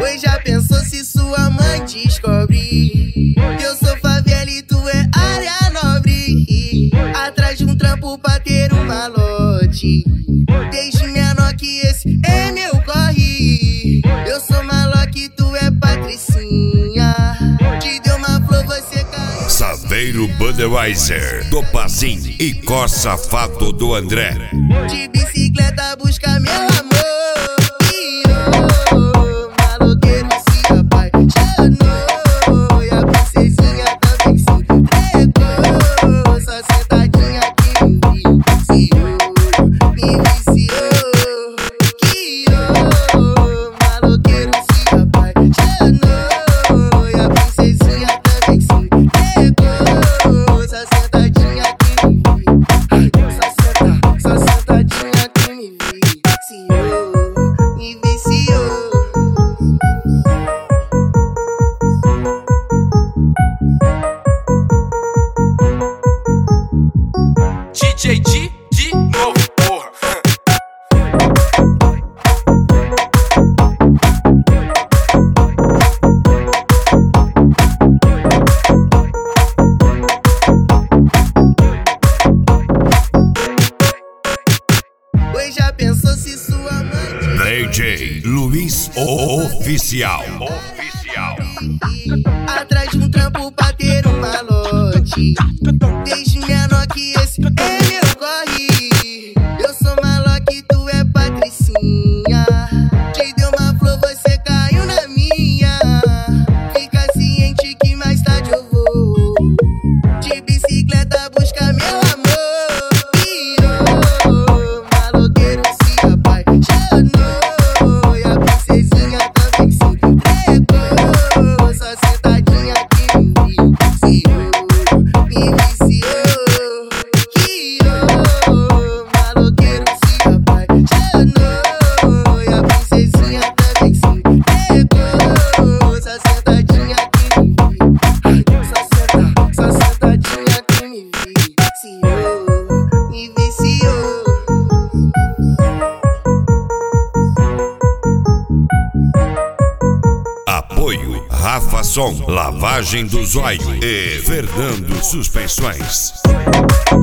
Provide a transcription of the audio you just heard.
Pois já pensou se sua mãe descobre? Eu sou favela e tu é área nobre. Atrás de um trampo pra ter um malote. Desde menor que esse é meu corre. Eu sou maloque e tu é patricinha. Te deu uma flor, você caiu. Saveiro Budweiser, do Pazim e Có Safado do André. De bicicleta busca meu amor. DJ de novo, porra. Pois já pensou se sua mãe DJ Luiz Oficial. Atrás de um trampo pra ter um malote. Desde menor que esse é meu corre. Eu sou maloque e tu é patricinha. Te deu uma flor, você caiu na minha. Fica ciente que mais tarde eu vou de bicicleta buscar meu amor. E maloqueiro se apaixonou. E a princesinha também se entregou. Só sentadinha que me viciou. Que maloqueiro se apaixonou. E a princesinha também se entregou. Só sentadinha que me só sentadinha que me viciou. Apoio Rafa Som, Lavagem do Zóio e Fernando Suspensões.